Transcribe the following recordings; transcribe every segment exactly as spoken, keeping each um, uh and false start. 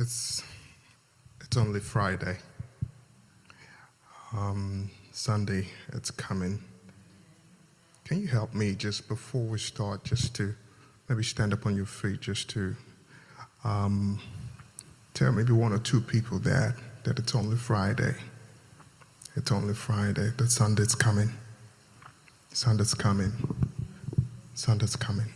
It's it's only Friday. Um, Sunday, it's coming. Can you help me just before we start, just to maybe stand up on your feet, just to um, tell maybe one or two people that that it's only Friday. It's only Friday. That Sunday's coming. Sunday's coming. Sunday's coming.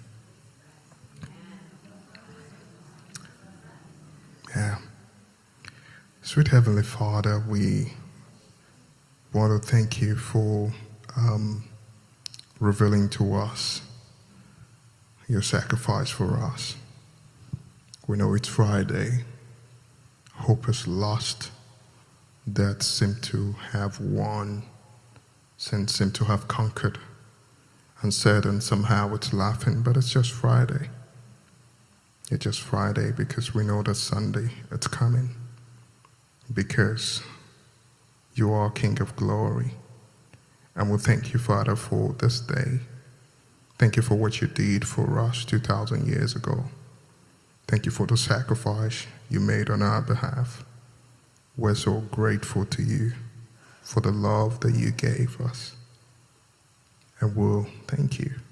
Yeah. Sweet Heavenly Father, we want to thank you for um, revealing to us your sacrifice for us. We know it's Friday. Hope is lost. Death seemed to have won. Sin seemed to have conquered. And said, and somehow it's laughing, but it's just Friday. It's just Friday because we know that Sunday, it's coming. Because you are King of Glory. And we thank you, Father, for this day. Thank you for what you did for us two thousand years ago. Thank you for the sacrifice you made on our behalf. We're so grateful to you for the love that you gave us. And we'll thank you.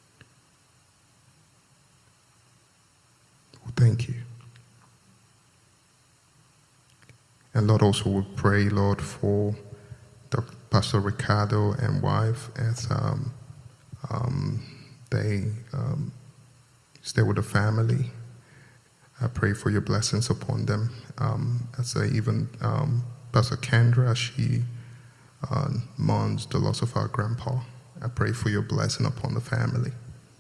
We'll thank you. And Lord, also we pray, Lord, for Doctor Pastor Ricardo and wife as um, um, they um, stay with the family. I pray for your blessings upon them. Um, as I even um, Pastor Kendra, she uh, mourns the loss of our grandpa. I pray for your blessing upon the family.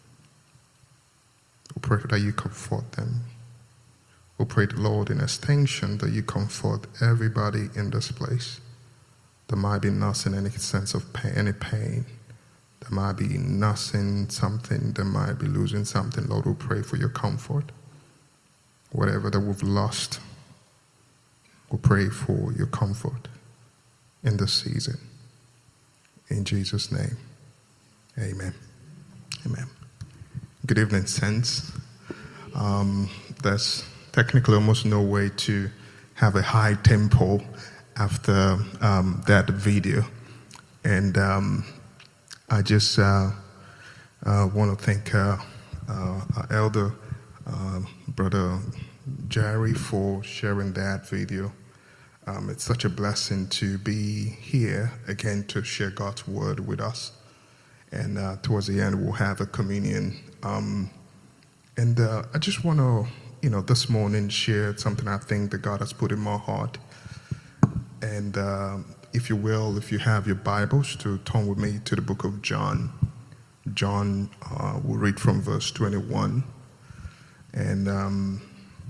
We pray that you comfort them. We pray, the Lord, in extension, that you comfort everybody in this place. There might be nursing any sense of pain, any pain. There might be nursing something. There might be losing something. Lord, we pray for your comfort. Whatever that we've lost, we pray for your comfort in this season. In Jesus' name, amen. Amen. Good evening, saints. Um, there's technically almost no way to have a high tempo after um, that video. And um, I just uh, uh, want to thank uh, uh, our elder, uh, Brother Jerry, for sharing that video. Um, it's such a blessing to be here again to share God's word with us. And uh, towards the end, we'll have a communion. Um, and uh, I just want to, you know, this morning share something I think that God has put in my heart. And uh, if you will, if you have your Bibles, to turn with me to the book of John. John, uh, we'll read from verse twenty-one. And um,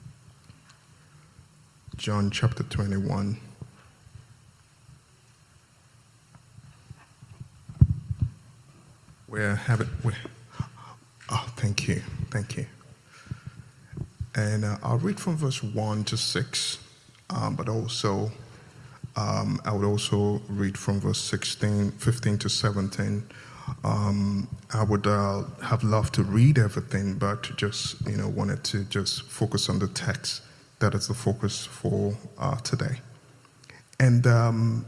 John chapter twenty-one. Where have it? Where, oh, thank you, thank you. And uh, I'll read from verse one to six, um, but also um, I would also read from verse sixteen, fifteen to seventeen. Um, I would uh, have loved to read everything, but just, you know, wanted to just focus on the text. That is the focus for uh, today. And um,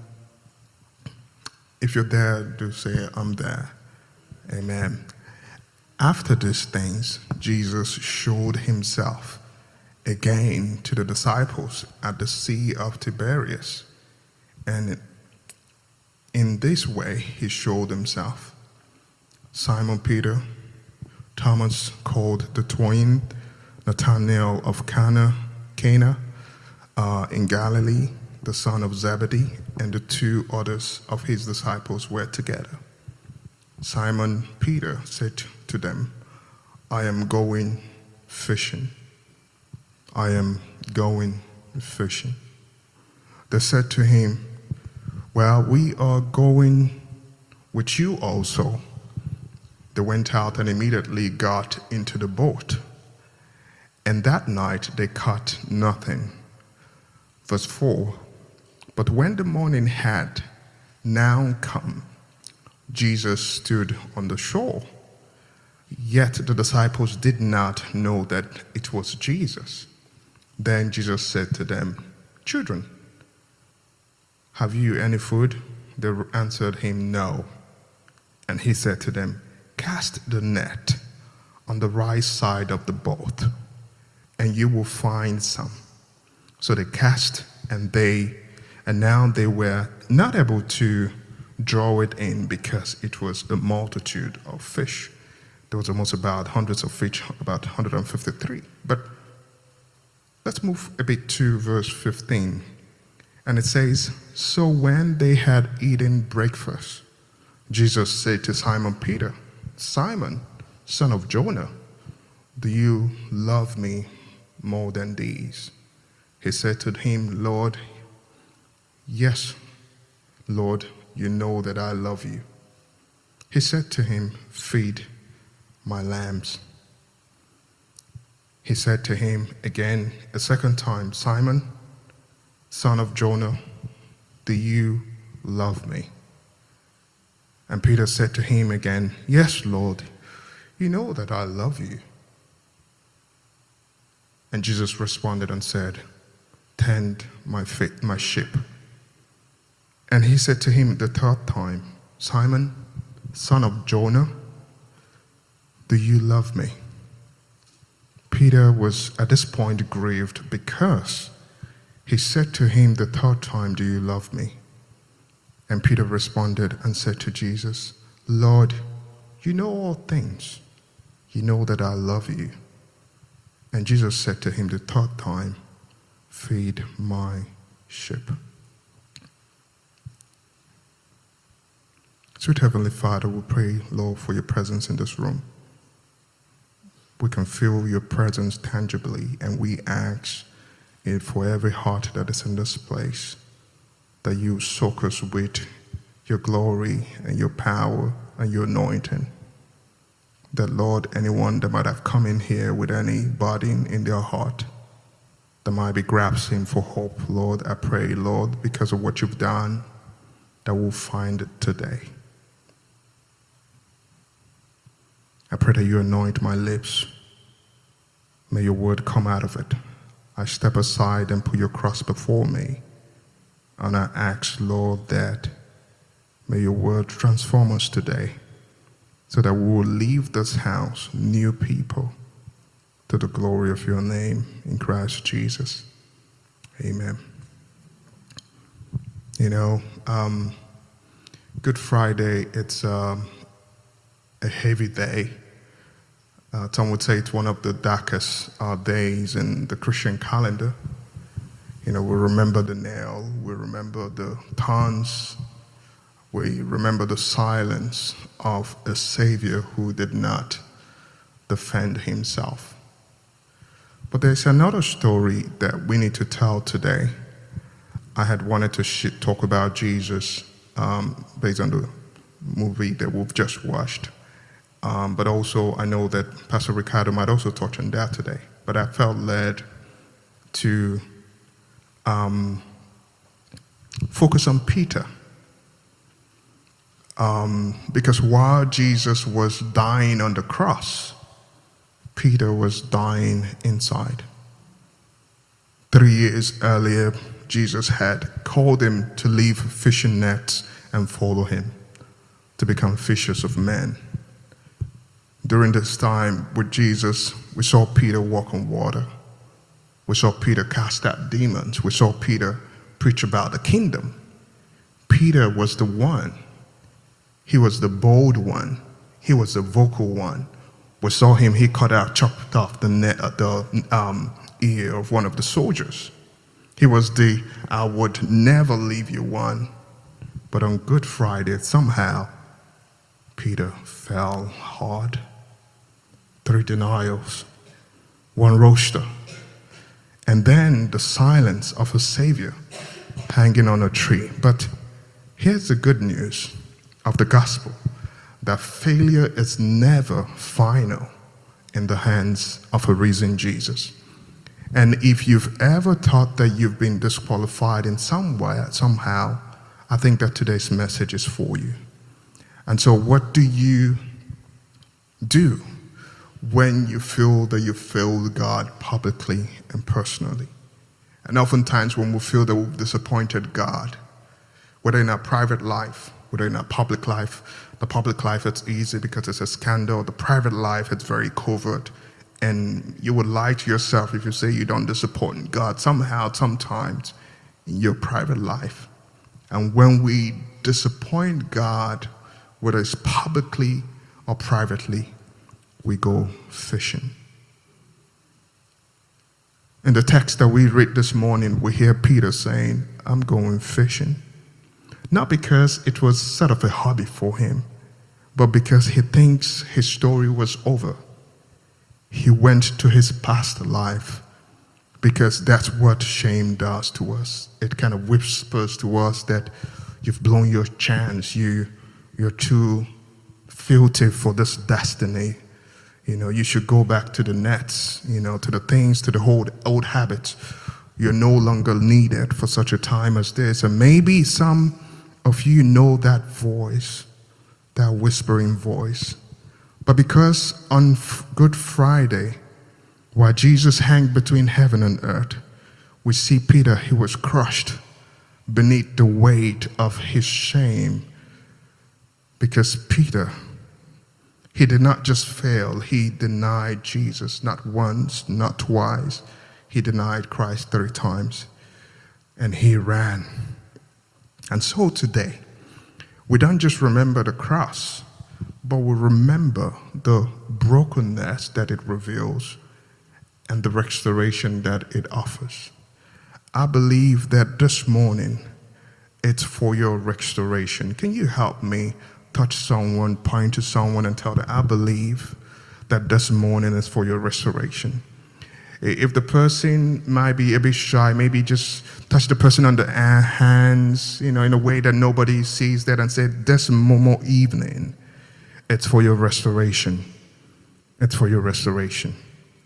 if you're there, do say, I'm there. Amen. After these things, Jesus showed himself again to the disciples at the Sea of Tiberias. And in this way, he showed himself. Simon Peter, Thomas called the twin, Nathanael of Cana, Cana uh, in Galilee, the son of Zebedee, and the two others of his disciples were together. Simon Peter said to them, I am going fishing. I am going fishing. They said to him, well, we are going with you also. They went out and immediately got into the boat. And that night they caught nothing. Verse four, but when the morning had now come, Jesus stood on the shore. Yet the disciples did not know that it was Jesus. Then Jesus said to them, "Children, have you any food?" They answered him, "No." And he said to them, "Cast the net on the right side of the boat, and you will find some." So they cast, and they, and now they were not able to draw it in because it was a multitude of fish. There was almost about hundreds of fish, about one hundred fifty-three. But let's move a bit to verse fifteen. And it says, "So when they had eaten breakfast, Jesus said to Simon Peter, 'Simon, son of Jonah, do you love me more than these?' He said to him, 'Lord, yes, Lord, you know that I love you.' He said to him, 'Feed my lambs.' He said to him again a second time, 'Simon, son of Jonah, do you love me?' And Peter said to him again, 'Yes, Lord, you know that I love you.' And Jesus responded and said, 'Tend my feet, my sheep.' And he said to him the third time, 'Simon, son of Jonah, do you love me?' Peter was at this point grieved because he said to him the third time, 'Do you love me?' And Peter responded and said to Jesus, 'Lord, you know all things. You know that I love you.' And Jesus said to him the third time, 'Feed my sheep.'" Sweet Heavenly Father, we pray, Lord, for your presence in this room. We can feel your presence tangibly, and we ask it for every heart that is in this place, that you soak us with your glory and your power and your anointing. That, Lord, anyone that might have come in here with any burden in their heart, that might be grasping for hope, Lord, I pray, Lord, because of what you've done, that we'll find it today. I pray that you anoint my lips. May your word come out of it. I step aside and put your cross before me. And I ask, Lord, that may your word transform us today so that we will leave this house new people to the glory of your name in Christ Jesus. Amen. You know, um, Good Friday, it's um, a heavy day. Uh, some would say it's one of the darkest uh, days in the Christian calendar. You know, we remember the nail, we remember the thorns, we remember the silence of a Savior who did not defend himself. But there's another story that we need to tell today. I had wanted to sh- talk about Jesus um, based on the movie that we've just watched. Um, but also, I know that Pastor Ricardo might also touch on that today. But I felt led to um, focus on Peter. Um, because while Jesus was dying on the cross, Peter was dying inside. Three years earlier, Jesus had called him to leave fishing nets and follow him, to become fishers of men. During this time with Jesus, we saw Peter walk on water. We saw Peter cast out demons. We saw Peter preach about the kingdom. Peter was the one. He was the bold one. He was the vocal one. We saw him, he cut out, chopped off the, net, uh, the um, ear of one of the soldiers. He was the, I would never leave you one. But on Good Friday, somehow, Peter fell hard. Three denials, one roaster, and then the silence of a Savior hanging on a tree. But here's the good news of the gospel, that failure is never final in the hands of a risen Jesus. And if you've ever thought that you've been disqualified in some way, somehow, I think that today's message is for you. And so what do you do when you feel that you failed God publicly and personally? And oftentimes when we feel that we've disappointed God, whether in our private life, whether in our public life, the public life it's easy because it's a scandal. The private life it's very covert. And you would lie to yourself if you say you don't disappoint God somehow, sometimes in your private life. And when we disappoint God, whether it's publicly or privately, we go fishing. In the text that we read this morning, we hear Peter saying, I'm going fishing. Not because it was sort of a hobby for him, but because he thinks his story was over. He went to his past life because that's what shame does to us. It kind of whispers to us that you've blown your chance, you, you're too filthy for this destiny. You know, you should go back to the nets, you know, to the things, to the old, old habits. You're no longer needed for such a time as this. And maybe some of you know that voice, that whispering voice. But because on Good Friday, while Jesus hung between heaven and earth, we see Peter, he was crushed beneath the weight of his shame. Because Peter, he did not just fail, he denied Jesus, not once, not twice. He denied Christ three times, and he ran. And so today, we don't just remember the cross, but we remember the brokenness that it reveals and the restoration that it offers. I believe that this morning, it's for your restoration. Can you help me touch someone, point to someone, and tell them, I believe that this morning is for your restoration? If the person might be a bit shy, maybe just touch the person on the hands, you know, in a way that nobody sees that, and say, this Momo evening, it's for your restoration. It's for your restoration.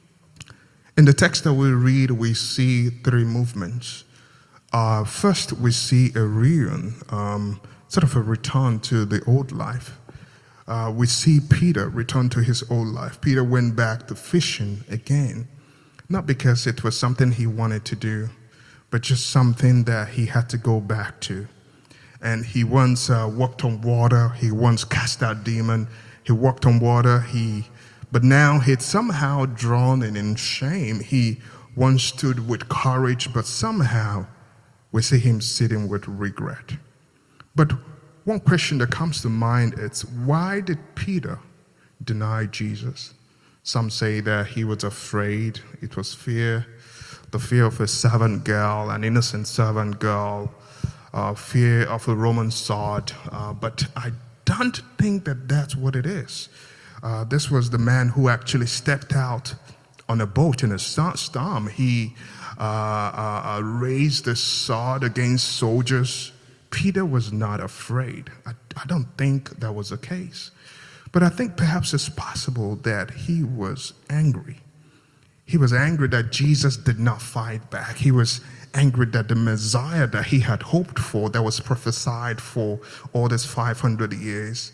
In the text that we read, we see three movements. Uh, first, we see a reunion, um, sort of a return to the old life. Uh, we see Peter return to his old life. Peter went back to fishing again, not because it was something he wanted to do, but just something that he had to go back to. And he once uh, walked on water. He once cast out demon. He walked on water. He, but now he'd somehow drawn in in shame. He once stood with courage, but somehow we see him sitting with regret. But one question that comes to mind is, why did Peter deny Jesus? Some say that he was afraid. It was fear, the fear of a servant girl, an innocent servant girl, uh, fear of a Roman sword. Uh, but I don't think that that's what it is. Uh, this was the man who actually stepped out on a boat in a storm. He uh, uh, raised a sword against soldiers. Peter was not afraid. I, I don't think that was the case. But I think perhaps it's possible that he was angry. He was angry that Jesus did not fight back. He was angry that the Messiah that he had hoped for, that was prophesied for all these five hundred years,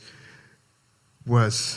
was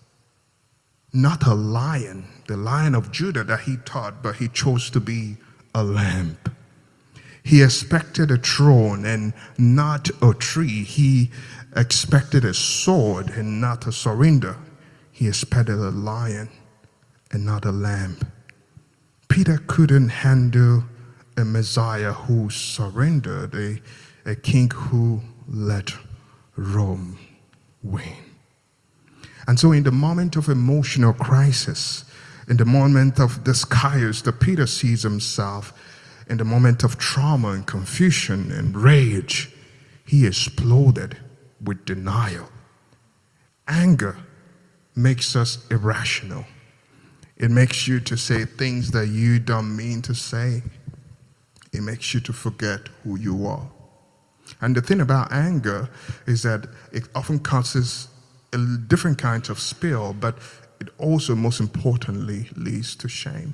not a lion, the Lion of Judah that he thought, but he chose to be a lamb. He expected a throne and not a tree. He expected a sword and not a surrender. He expected a lion and not a lamb. Peter couldn't handle a Messiah who surrendered, a, a king who let Rome win. And so in the moment of emotional crisis, in the moment of this chaos that Peter sees himself, in the moment of trauma and confusion and rage, he exploded with denial. Anger makes us irrational. It makes you to say things that you don't mean to say. It makes you to forget who you are. And the thing about anger is that it often causes a different kinds of spill, but it also, most importantly, leads to shame.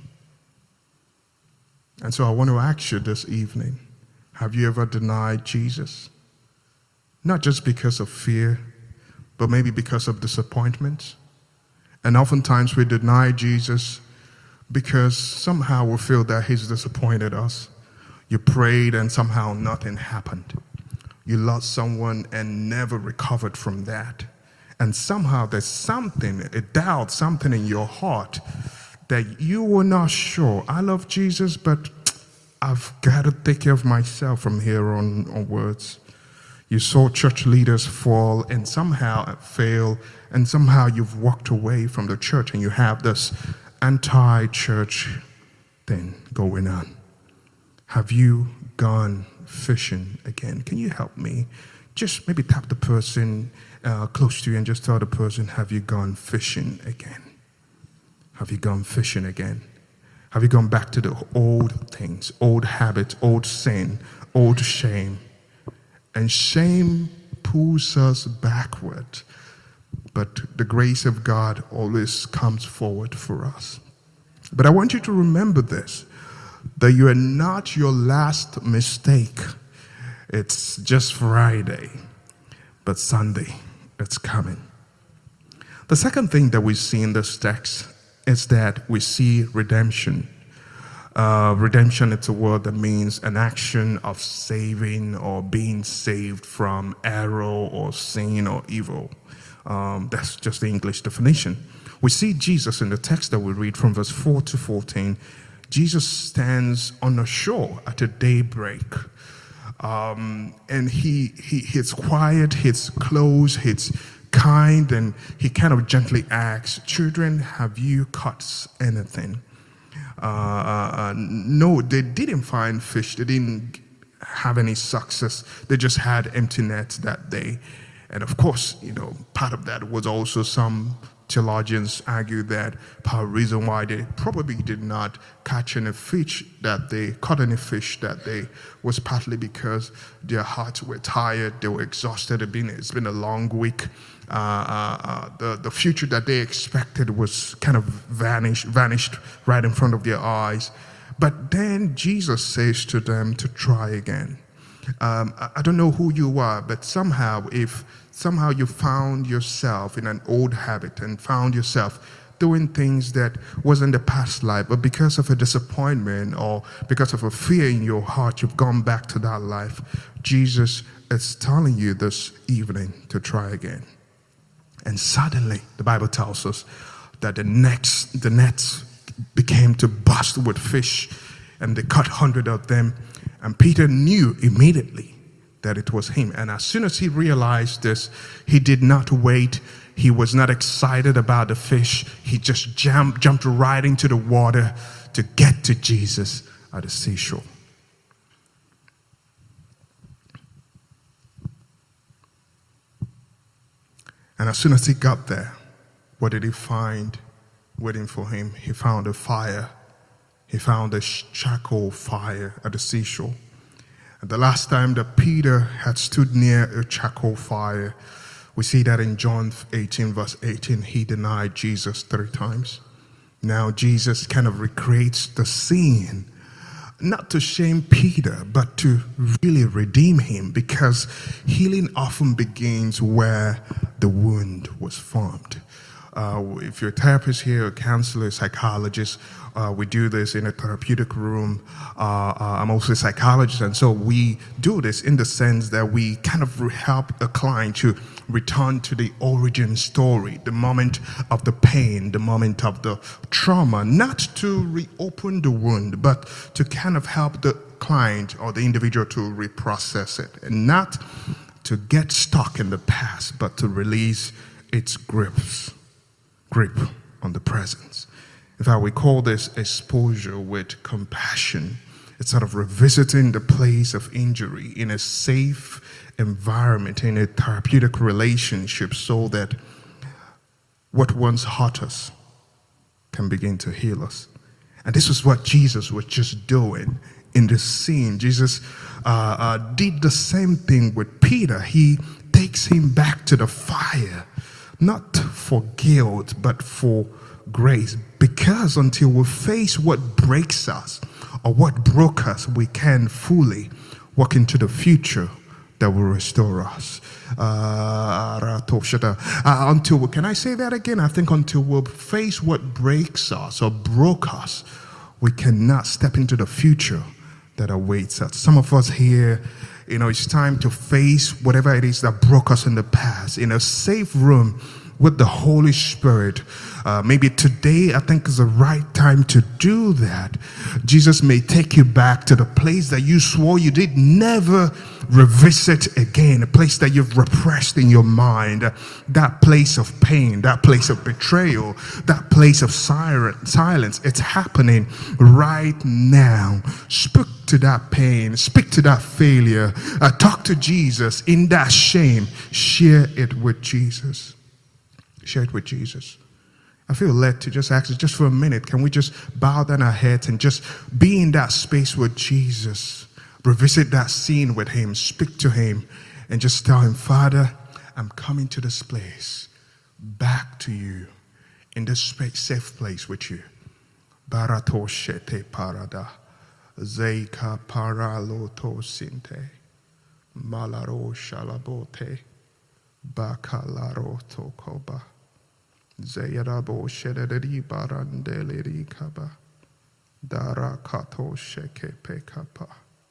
And so I want to ask you this evening, have you ever denied Jesus? Not just because of fear, but maybe because of disappointment. And oftentimes we deny Jesus because somehow we feel that he's disappointed us. You prayed and somehow nothing happened. You lost someone and never recovered from that. And somehow there's something, a doubt, something in your heart that you were not sure. I love Jesus, but I've got to take care of myself from here on onwards. You saw church leaders fall and somehow fail, and somehow you've walked away from the church and you have this anti-church thing going on. Have you gone fishing again? Can you help me? Just maybe tap the person uh, close to you and just tell the person, have you gone fishing again? Have you gone fishing again? Have you gone back to the old things, old habits, old sin, old shame? And shame pulls us backward, but the grace of God always comes forward for us. But I want you to remember this, that you are not your last mistake. It's just Friday, but Sunday, it's coming. The second thing that we see in this text is that we see redemption. Uh, redemption, it's a word that means an action of saving or being saved from error or sin or evil. Um, that's just the English definition. We see Jesus in the text that we read from verse four to fourteen. Jesus stands on the shore at a daybreak. Um, and he, he he's quiet, he's close, he's kind, and he kind of gently asks, children, have you caught anything? Uh, uh, no, they didn't find fish. They didn't have any success. They just had empty nets that day. And of course, you know, part of that was also some theologians argue that part of the reason why they probably did not catch any fish that they caught any fish that day was partly because their hearts were tired, they were exhausted. It's been, it's been a long week. Uh, uh, uh, the, the future that they expected was kind of vanished, vanished right in front of their eyes. But then Jesus says to them to try again. Um, I, I don't know who you are, but somehow if somehow you found yourself in an old habit and found yourself doing things that wasn't the past life, but because of a disappointment or because of a fear in your heart, you've gone back to that life, Jesus is telling you this evening to try again. And suddenly, the Bible tells us that the nets, the nets became to burst with fish, and they caught hundred of them. And Peter knew immediately that it was him. And as soon as he realized this, he did not wait. He was not excited about the fish. He just jumped, jumped right into the water to get to Jesus at the seashore. And as soon as he got there, what did he find waiting for him? He found a fire. He found a charcoal fire at the seashore. And the last time that Peter had stood near a charcoal fire, we see that in John eighteen, verse eighteen, he denied Jesus three times. Now Jesus kind of recreates the scene, not to shame Peter, but to really redeem him, because healing often begins where the wound was formed. Uh, if you're a therapist here, a counselor, a psychologist, uh, we do this in a therapeutic room. Uh, uh, I'm also a psychologist, and so we do this in the sense that we kind of help a client to return to the origin story, the moment of the pain, the moment of the trauma, not to reopen the wound, but to kind of help the client or the individual to reprocess it, and not to get stuck in the past, but to release its grips. grip on the presence. In fact, we call this exposure with compassion. It's sort of revisiting the place of injury in a safe environment, in a therapeutic relationship, so that what once hurt us can begin to heal us. And this is what Jesus was just doing in this scene. Jesus uh, uh, did the same thing with Peter. He takes him back to the fire, not for guilt, but for grace. Because until we face what breaks us or what broke us, we can fully walk into the future that will restore us. Uh, uh, until we, can I say that again? I think until we face what breaks us or broke us, we cannot step into the future that awaits us. Some of us here, you know, it's time to face whatever it is that broke us in the past in a safe room with the Holy Spirit. Uh, maybe today, I think, is the right time to do that. Jesus may take you back to the place that you swore you did never revisit again, a place that you've repressed in your mind, that place of pain, that place of betrayal, that place of silence. It's happening right now. Speak to that pain, speak to that failure, uh, talk to Jesus in that shame. Share it with Jesus. Share it with Jesus. I feel led to just ask, just for a minute, can we just bow down our heads and just be in that space with Jesus? Revisit that scene with him, speak to him, and just tell him, Father, I'm coming to this place, back to you, in this space, safe place with you. Barato shete parada, zeika paraloto sinte, malaro shalabote, bakalaro tokoba. Zayarabo shederi barandeleri kaba dara kato sheke pekapa.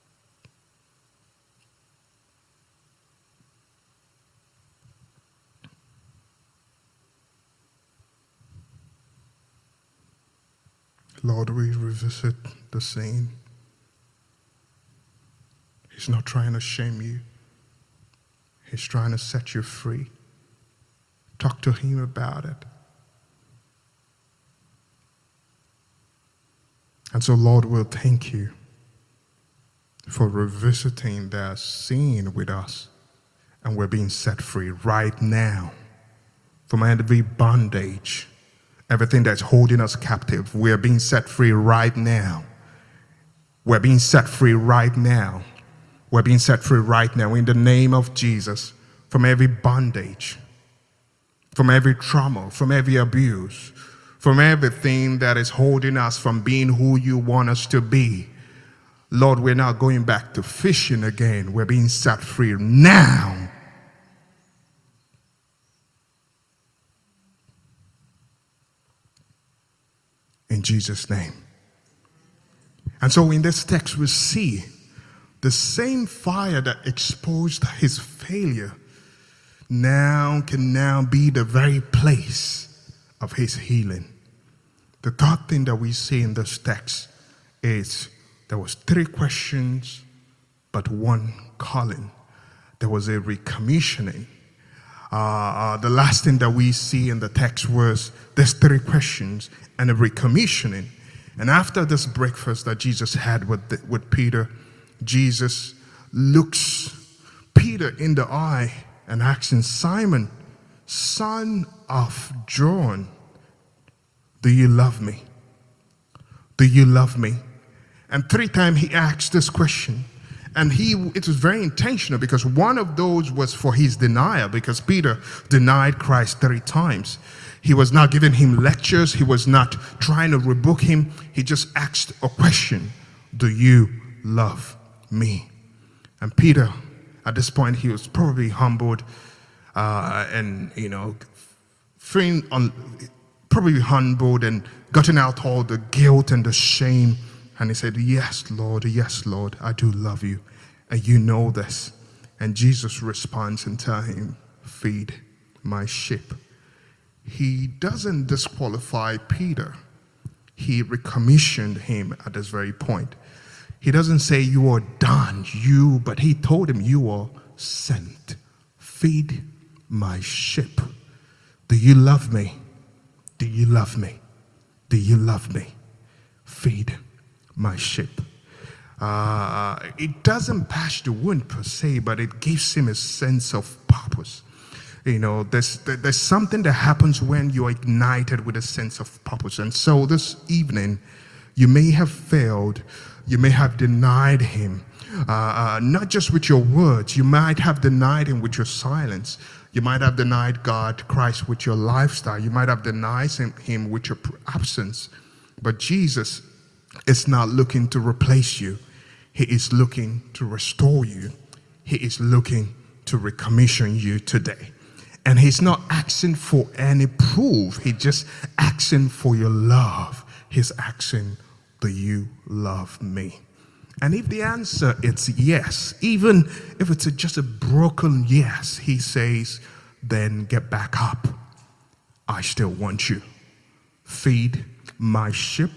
Lord, we revisit the scene. He's not trying to shame you. He's trying to set you free. Talk to him about it. And so, Lord, we'll thank you for revisiting that scene with us. And we're being set free right now from every bondage, everything that's holding us captive. We're being set free right now. We're being set free right now. We're being set free right now in the name of Jesus from every bondage, from every trauma, from every abuse, from everything that is holding us from being who you want us to be. Lord, we're not going back to fishing again. We're being set free now. In Jesus' name. And so in this text we see the same fire that exposed his failure now can now be the very place of his healing. The third thing that we see in this text is there was three questions, but one calling. There was a recommissioning. Uh, uh, the last thing that we see in the text was there's three questions and a recommissioning. And after this breakfast that Jesus had with, the, with Peter, Jesus looks Peter in the eye and asking, Simon, son of John, do you love me? Do you love me? And three times he asked this question. And he, it was very intentional because one of those was for his denial, because Peter denied Christ three times. He was not giving him lectures. He was not trying to rebuke him. He just asked a question. Do you love me? And Peter, at this point, he was probably humbled uh, and, you know, feeling on, probably humbled and gotten out all the guilt and the shame. And he said, yes, Lord, yes, Lord, I do love you. And you know this. And Jesus responds and tells him, feed my sheep. He doesn't disqualify Peter. He recommissioned him at this very point. He doesn't say you are done, you, but he told him you are sent. Feed my sheep. Do you love me? Do you love me? Do you love me? Feed my sheep. Uh, it doesn't patch the wound per se, but it gives him a sense of purpose. You know, there's, there's something that happens when you're ignited with a sense of purpose. And so this evening, you may have failed. You may have denied him, uh, uh, not just with your words. You might have denied him with your silence. You might have denied God, Christ, with your lifestyle. You might have denied him, him with your absence. But Jesus is not looking to replace you. He is looking to restore you. He is looking to recommission you today. And he's not asking for any proof. He's just asking for your love. He's asking, do you love me? And if the answer is yes, even if it's a, just a broken yes, he says, then get back up. I still want you. Feed my sheep.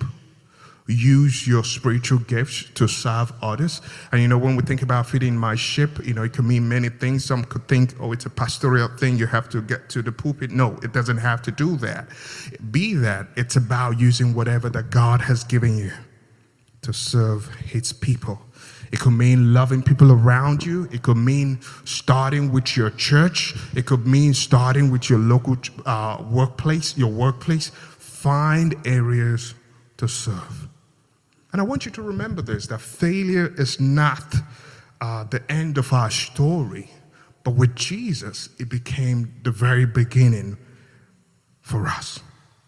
Use your spiritual gifts to serve others. And you know, when we think about feeding my sheep, you know, it can mean many things. Some could think, oh, it's a pastoral thing. You have to get to the pulpit. No, it doesn't have to do that. Be that, it's about using whatever that God has given you to serve his people. It could mean loving people around you. It could mean starting with your church. It could mean starting with your local uh, workplace, your workplace. Find areas to serve. And I want you to remember this, that failure is not uh, the end of our story, but with Jesus, it became the very beginning for us.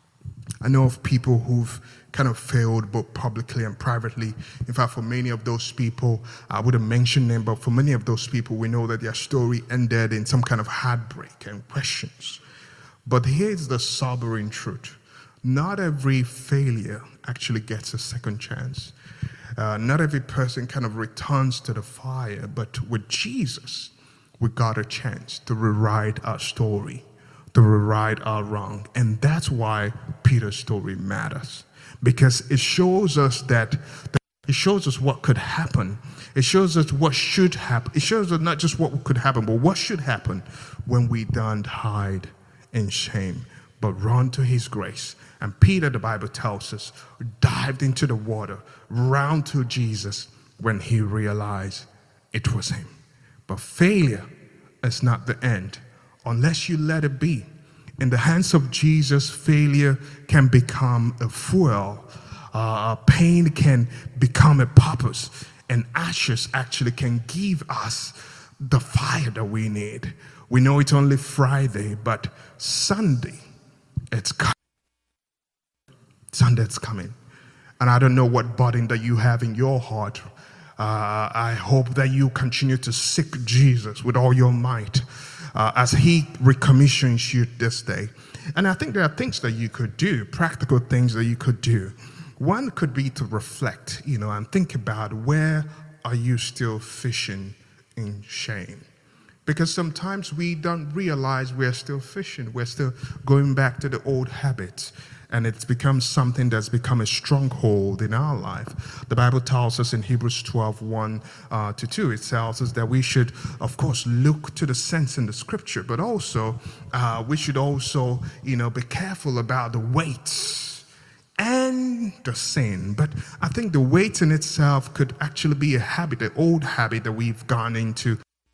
I know of people who've kind of failed both publicly and privately. In fact, for many of those people, I wouldn't mention them, but for many of those people, we know that their story ended in some kind of heartbreak and questions. But here's the sobering truth. Not every failure actually gets a second chance. Uh, not every person kind of returns to the fire, but with Jesus, we got a chance to rewrite our story, to rewrite our wrong. And that's why Peter's story matters, because it shows us that, that it shows us what could happen. It shows us what should happen. It shows us not just what could happen, but what should happen when we don't hide in shame, but run to his grace. And Peter, the Bible tells us, dived into the water, ran to Jesus when he realized it was him. But failure is not the end unless you let it be. In the hands of Jesus, failure can become a fuel. Uh, pain can become a purpose. And ashes actually can give us the fire that we need. We know it's only Friday, but Sunday, it's coming. Sunday's coming. And I don't know what burden that you have in your heart. Uh, I hope that you continue to seek Jesus with all your might uh, as he recommissions you this day. And I think there are things that you could do, practical things that you could do. One could be to reflect, you know, and think about, where are you still fishing in shame? Because sometimes we don't realize we're still fishing. We're still going back to the old habits. And it's become something that's become a stronghold in our life. The Bible tells us in Hebrews twelve, one uh, to two, it tells us that we should, of course, look to the sense in the scripture, but also uh, we should also, you know, be careful about the weights and the sin. But I think the weight in itself could actually be a habit, an old habit that we've gone into.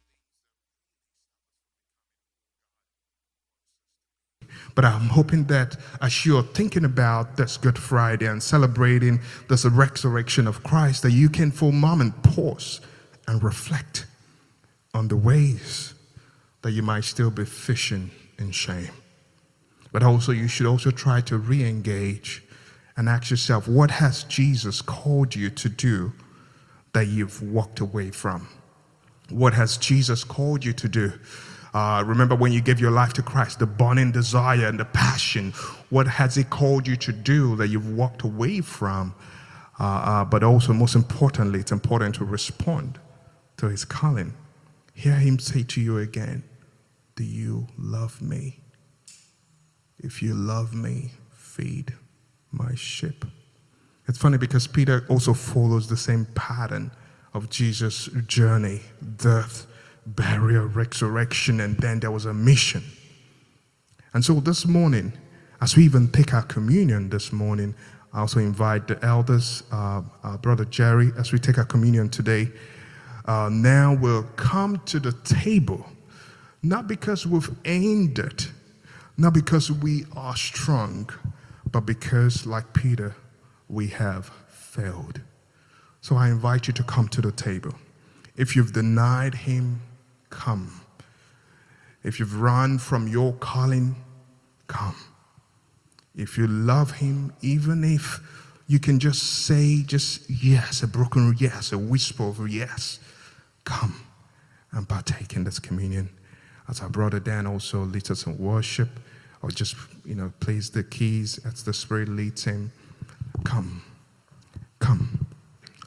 But I'm hoping that as you're thinking about this Good Friday and celebrating this resurrection of Christ, that you can for a moment pause and reflect on the ways that you might still be fishing in shame. But also, you should also try to re-engage and ask yourself, what has Jesus called you to do that you've walked away from? What has Jesus called you to do? Uh, remember when you gave your life to Christ, the burning desire and the passion, what has he called you to do that you've walked away from? Uh, uh, but also, most importantly, it's important to respond to his calling. Hear him say to you again, do you love me? If you love me, feed my sheep. It's funny because Peter also follows the same pattern of Jesus' journey, death, burial, resurrection, and then there was a mission. And so this morning, as we even take our communion this morning, I also invite the elders, uh, uh, Brother Jerry, as we take our communion today. Uh, now we'll come to the table, not because we've aimed it, not because we are strong, but because, like Peter, we have failed. So I invite you to come to the table. If you've denied him, come. If you've run from your calling, come. If you love him, even if you can just say just yes, a broken yes, a whisper of yes, come and partake in this communion. As our brother Dan also leads us in worship, or just, you know, plays the keys as the Spirit leads him. Come, come.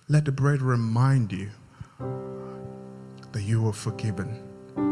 Let the bread remind you that you were forgiven.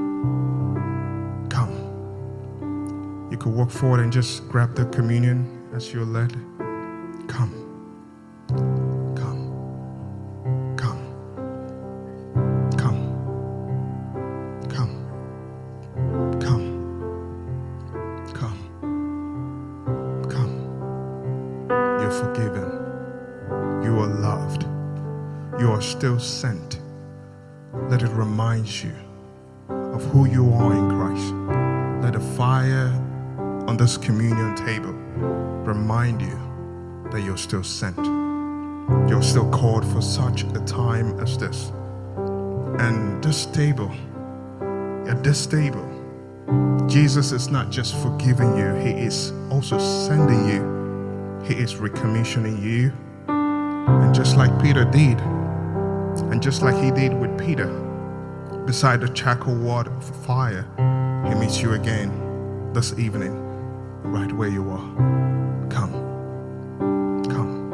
Come. You could walk forward and just grab the communion as you're led. Come. Come. Come. Come. Come. Come. Come. Come. You're forgiven. You are loved. You are still sent. Let it remind you of who you are in Christ. Let the fire on this communion table remind you that you're still sent. You're still called for such a time as this. And this table, at this table, Jesus is not just forgiving you, He is also sending you. He is recommissioning you. And just like Peter did, and just like He did with Peter, beside the charcoal wall of fire, He meets you again this evening, right where you are. Come. Come.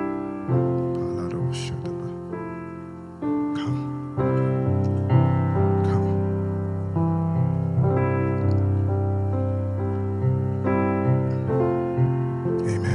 Come. Come. Amen.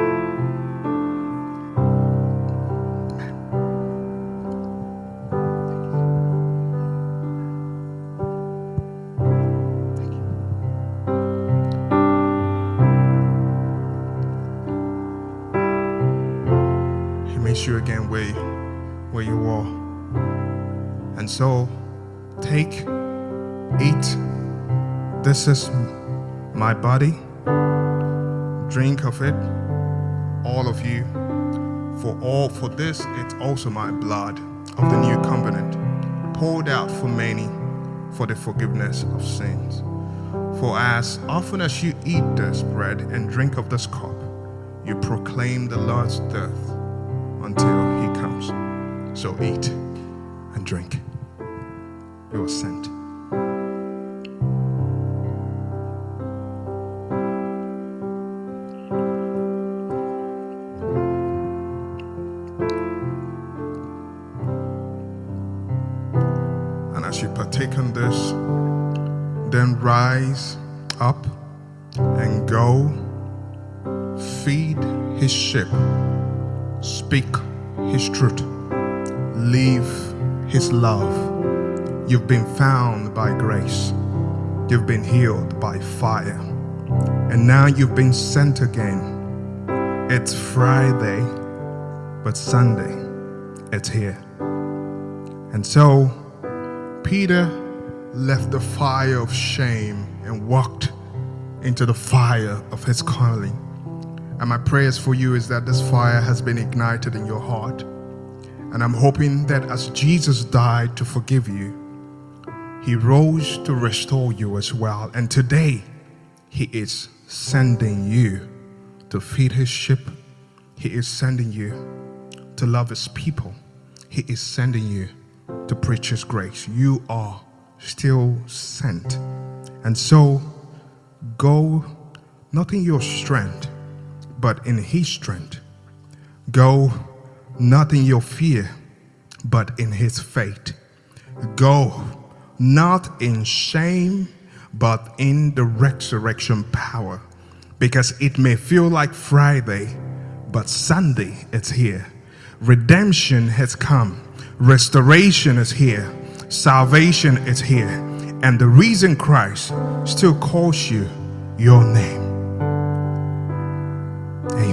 You again where, where you are. And so take, eat. This is my body. Drink of it, all of you. For all for this it's also my blood of the new covenant, poured out for many for the forgiveness of sins. For as often as you eat this bread and drink of this cup, you proclaim the Lord's death until He comes. So eat and drink. You are sent. And as you partake in this, then rise up and go feed His sheep. Speak His truth. Live His love. You've been found by grace. You've been healed by fire. And now you've been sent again. It's Friday, but Sunday, it's here. And so Peter left the fire of shame and walked into the fire of his calling. And my prayers for you is that this fire has been ignited in your heart. And I'm hoping that as Jesus died to forgive you, He rose to restore you as well. And today, He is sending you to feed His sheep. He is sending you to love His people. He is sending you to preach His grace. You are still sent. And so, go not in your strength, but in His strength. Go not in your fear, but in His faith. Go not in shame, but in the resurrection power. Because it may feel like Friday, but Sunday is here. Redemption has come. Restoration is here. Salvation is here. And the reason Christ still calls you your name. Amen.